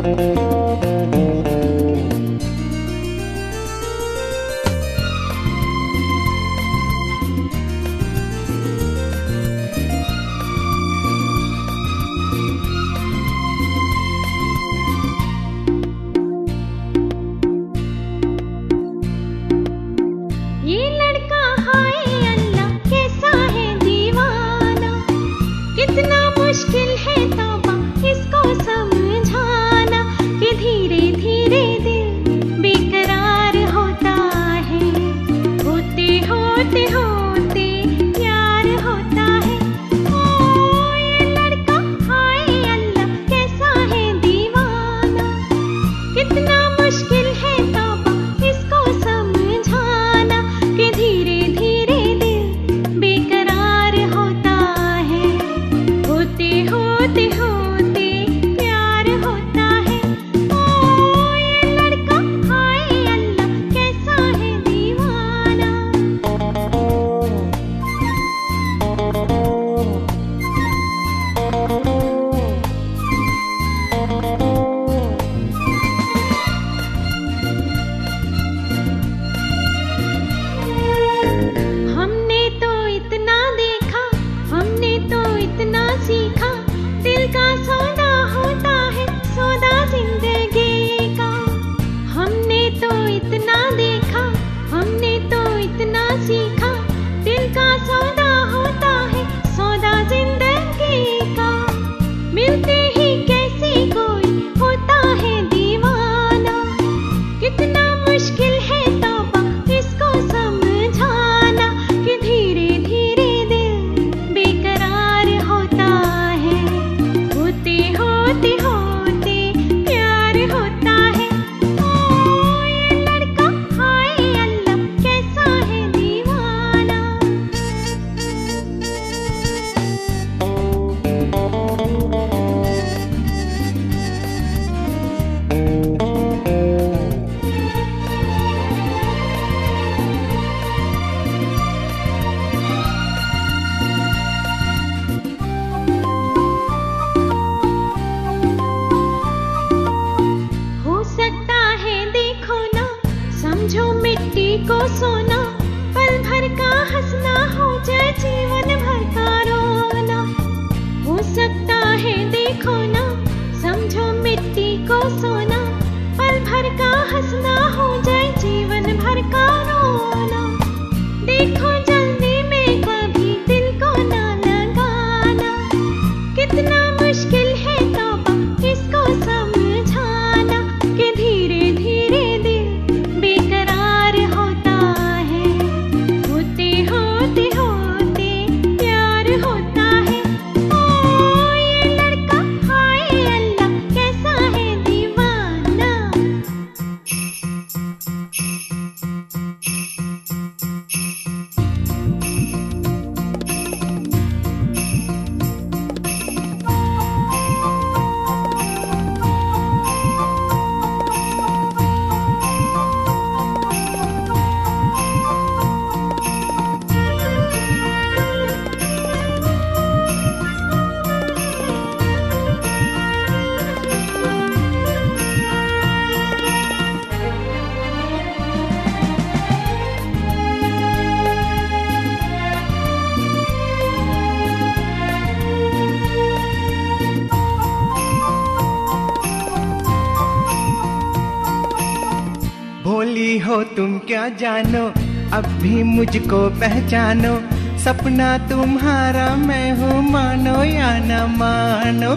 भोली हो तुम क्या जानो, अब भी मुझको पहचानो, सपना तुम्हारा मैं हूँ, मानो या न मानो।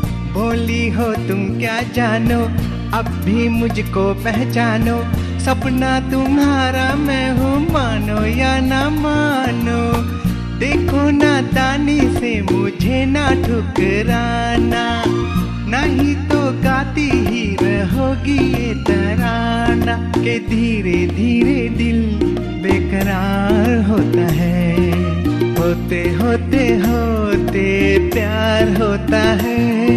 भोली हो तुम क्या जानो, अब भी मुझको पहचानो, सपना तुम्हारा मैं हूँ, मानो या न मानो। देखो ना दानी से मुझे ना ठुकराना, नहीं तो गाती ही रहोगी ये तराना, के धीरे धीरे दिल बेकरार होता है, होते होते होते प्यार होता है।